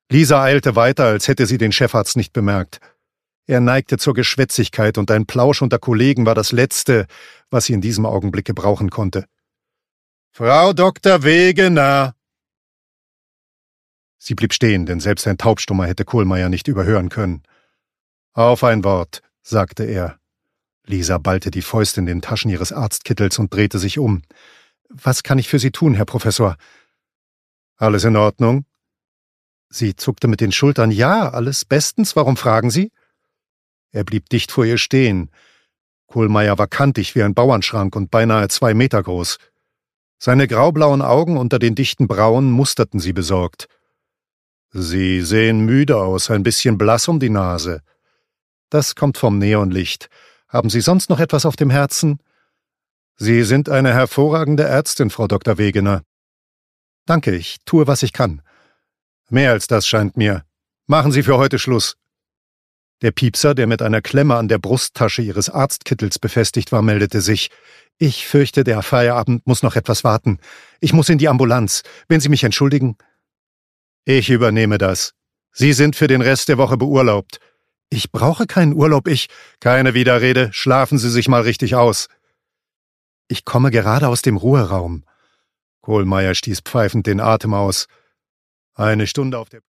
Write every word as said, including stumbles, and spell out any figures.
Lisa eilte weiter, als hätte sie den Chefarzt nicht bemerkt. Er neigte zur Geschwätzigkeit, und ein Plausch unter Kollegen war das Letzte, was sie in diesem Augenblick gebrauchen konnte. »Frau Doktor Wegener!« Sie blieb stehen, denn selbst ein Taubstummer hätte Kohlmeier nicht überhören können. »Auf ein Wort«, sagte er. Lisa ballte die Fäuste in den Taschen ihres Arztkittels und drehte sich um. »Was kann ich für Sie tun, Herr Professor?« »Alles in Ordnung?« Sie zuckte mit den Schultern. »Ja, alles bestens. Warum fragen Sie?« Er blieb dicht vor ihr stehen. Kohlmeier war kantig wie ein Bauernschrank und beinahe zwei Meter groß. Seine graublauen Augen unter den dichten Brauen musterten sie besorgt. »Sie sehen müde aus, ein bisschen blass um die Nase.« »Das kommt vom Neonlicht. Haben Sie sonst noch etwas auf dem Herzen?« »Sie sind eine hervorragende Ärztin, Frau Doktor Wegener.« »Danke, ich tue, was ich kann.« »Mehr als das scheint mir. Machen Sie für heute Schluss.« Der Piepser, der mit einer Klemme an der Brusttasche ihres Arztkittels befestigt war, meldete sich. »Ich fürchte, der Feierabend muss noch etwas warten. Ich muss in die Ambulanz. Wenn Sie mich entschuldigen?« »Ich übernehme das. Sie sind für den Rest der Woche beurlaubt.« »Ich brauche keinen Urlaub, ich...« »Keine Widerrede. Schlafen Sie sich mal richtig aus.« »Ich komme gerade aus dem Ruheraum.« Kohlmeier stieß pfeifend den Atem aus. »Eine Stunde auf der